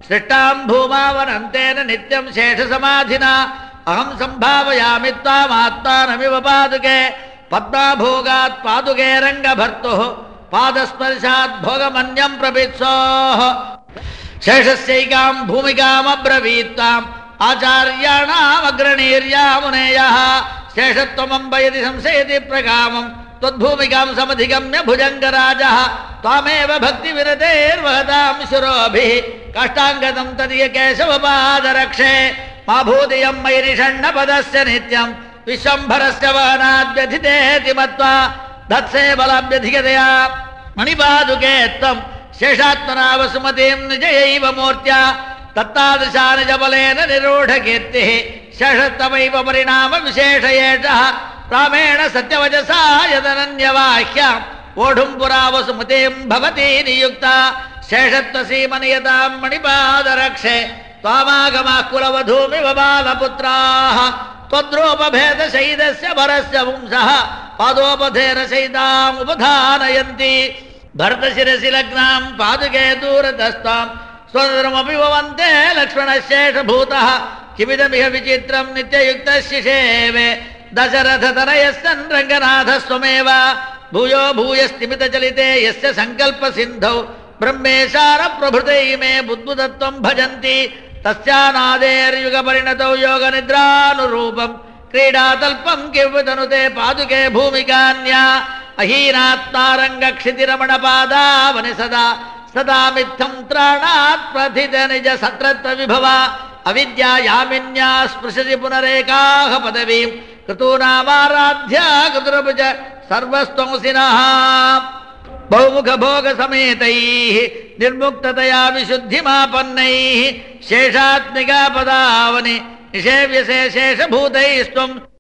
सृष्टां भूमावनन्तेन नित्यं शेषसमाधिना अहं सम्भावयामि त्वामात्मानमिव पादुके पद्माभोगात् पादुके रङ्गभर्तुः पादस्पर्शात् भोगमन्यं प्रवित्सोः शेषस्यैकां भूमिकामब्रवीत्ताम् आचार्याणामग्रणीर्या मुनेयः शेषत्वमम्बयति संशयति प्रकामम् त्वद्भूमिकां समधिगम्य भुजङ्गराजः त्वामेव भक्तिविरतेर्वहतां शिरोभिः काष्ठाङ्गतं तदीय केशवपादरक्षे मा भूतियं मयि निषण्णपदस्य नित्यं विश्वम्भरस्य वहनाद्व्यथितेति मत्वा धत्से बलाभ्यधिगतया मणिपादुके त्वं शेषात्मना वसुमतीं निजयैव मूर्त्या तत्तादृशा निजबलेन निरूढकीर्तिः शेषत्वमैव परिणाम विशेष एषः रामेण सत्यवचसा यदनन्यवाह्यां वोढुं पुरा वसुमतीं भवती नियुक्ता शेषत्वसीमनियतां मणिपादरक्षे त्वामागमाः कुलवधूमिव बालपुत्राः त्वद्रूपभेदशैदस्य वरस्य वंशः पादोपधेन शैताम् उपधानयन्ति भरतशिरसि लग्नां पादुके दूरतस्तां स्वदरमपि भवन्ते लक्ष्मणशेषभूतः किमिदमिह विचित्रं नित्ययुक्तशिषेवे दशरथतनयस्सन् रङ्गनाथस्वमेव भूयो भूयस्तिमितचलिते यस्य सङ्कल्पसिन्धौ ब्रह्मेशारप्रभृते इमे बुद्बुदत्वं भजन्ति तस्यानादेर्युगपरिणतौ योगनिद्रानुरूपं क्रीडातल्पं किंवतनुते पादुके भूमिकान्या अहीनात्मारङ्गक्षितिरमणपादावनि सदा सदा मित्थं त्राणात् प्रथित निज सत्रत्व विभवा अविद्या यामिन्या स्पृशति पुनरेकाह पदवीं कृतूनामाराध्या कृतुरभुज सर्वस्त्वंसिनः बहुमुख भोग समेतैः निर्मुक्ततया विशुद्धिमापन्नैः शेषात्मिका पदावनि निषेव्यसे शेषभूतैस्त्वं